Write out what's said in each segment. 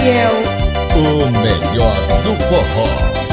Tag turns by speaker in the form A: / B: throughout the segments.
A: Gabriel.
B: O melhor do forró.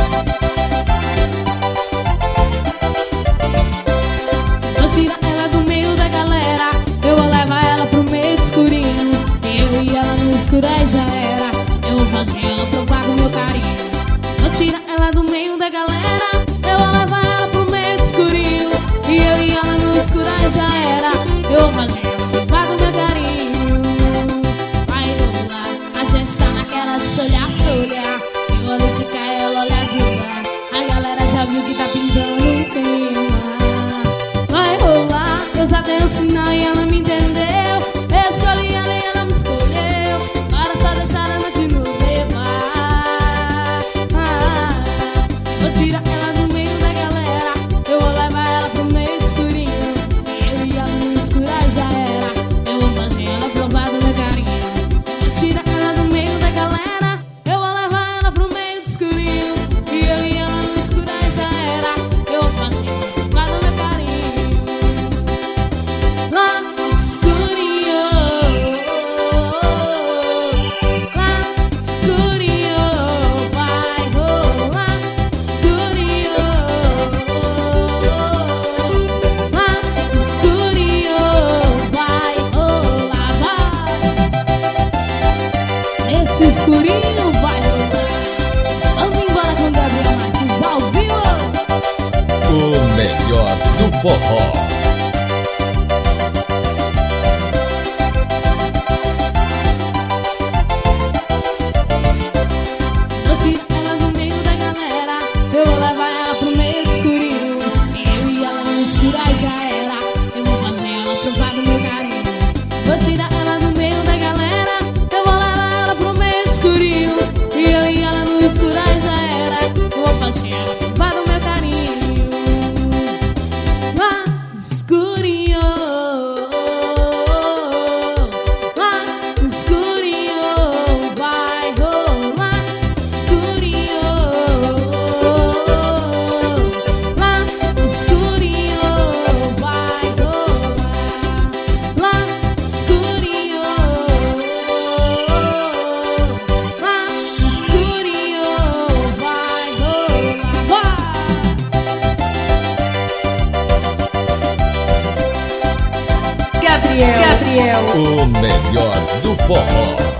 C: Eu tiro ela do meio da galera, eu vou levar ela pro meio do escurinho. Eu e ela no escuro aí já era, eu vou fazer ela provar do meu carinho. Eu tiro ela do meio da galera, eu vou levar ela pro meio do escurinho. E eu e ela no escuro aí já era, eu vou fazer ela provar do meu carinho. Vai rolar, a gente tá naquela de se olhar, se olhar. Eu olho de cá, ela olha de lá. A galera já viu que tá pintando o clima. Vai rolar, eu já dei um sinal e ela me entendeu. Eu escolhi ela e ela me escolheu. Agora só deixar a noite nos levar. Vou tirar ela do meio da galera, eu vou levar ela pro meio do escurinho. Eu e ela no escuro aí já era, eu vou fazer ela provar do meu carinho. Vou tirar ela do meio da galera, eu vou levar ela pro meio do escurinho. E eu e ela no escuro aí já era, eu vou fazer ela provar do meu carinho. Lá no escurinho, lá no escurinho, vai rolar. Escurinho, lá no escurinho, vai rolar, vai. Esse escurinho vai rolar. Vamos embora com Gabriel Martins ao vivo.
B: O melhor do forró.
C: Eu tiro ela do meio da galera, eu vou levar ela pro meio do escurinho. Eu e ela no escuro aí já era, eu vou fazer ela provar do meu carinho. Vou tirar ela do meio da galera, eu vou levar ela pro meio do escurinho. E eu e ela no escuro aí já era, eu vou fazer ela provar do meu carinho. Lá no escurinho, lá no escurinho, vai rolar. Escurinho, lá no escurinho, vai rolar. Lá no escurinho, lá no escurinho, vai rolar.
A: Gabriel.
B: O melhor do forró.